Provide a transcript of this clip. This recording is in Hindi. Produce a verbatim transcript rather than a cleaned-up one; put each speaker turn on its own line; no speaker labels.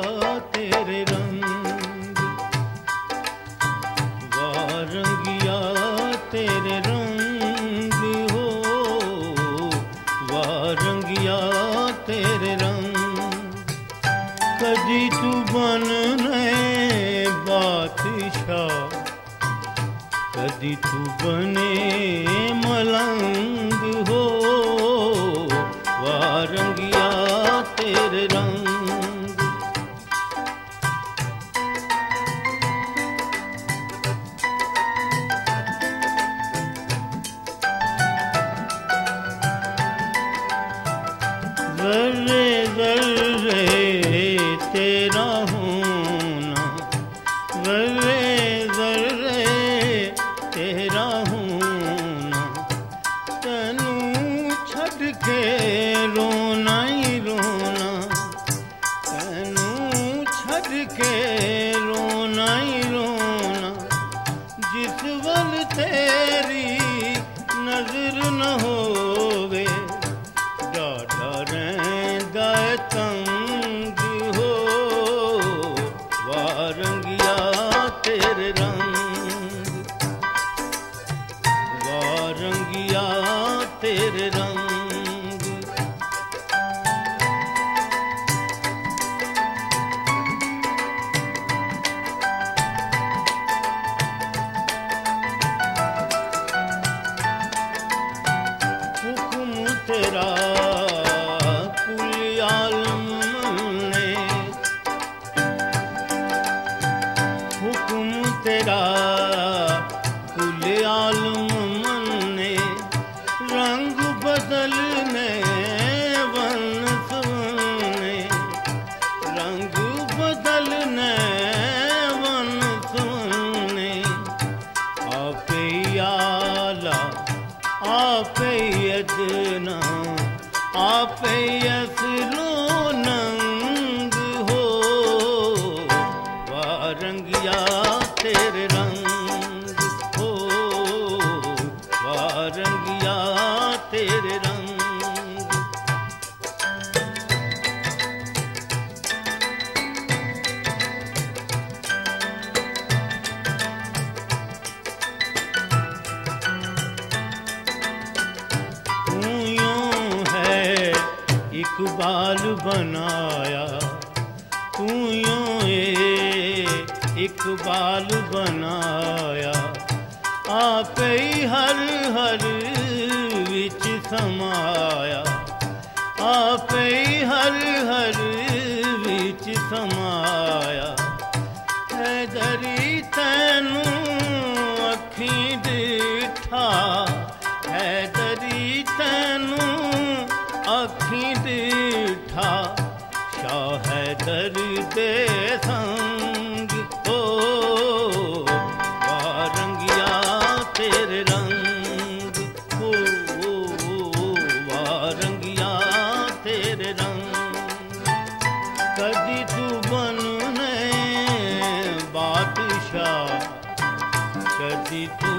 तेरे रंग, वारंगिया तेरे रंग हो, वारंगिया तेरे रंग। कदी तू बनने बादशाह, कदी तू बने मलंग हो, वारंगिया तेरे रंग। ज़र्रे ज़र्रे तेरा होना, ज़र्रे ज़र्रे तेरा होना, तैनू छड़ के रोना ही रोना, तैनू छड़ के रोना ही रोना। जिस वल तेरी नजर न होवे, डाढ़ा रैंदा तंग हो, वारंगिया तेरे रंग, वारंगिया तेरे रंग। हुक्म तेरा कुल आलम ने, हुक्म तेरा कुल आलम ने, रंग बदलने वन सुने, रंग बदलने वन सुने। आपे आला आपे यदना, आपे यसलो नंग हो, वारंगिया तेरे रंग हो, वारंगिया तेरे रंग। तू यूं है इकबाल बनाया, तू यूं ए इकबाल बनाया। आपे ही हर हर विच समाया, आपे ही हर हर विच समाया। हैदरी तैनू अखीं दिठा, हैदरी तैनू अखीं दिठा। शाह हैदर दे संग हो, वारंगिया तेरे रंग हो, वारंगिया तेरे रंग। कदी तू बनने बादशाह, कदी तू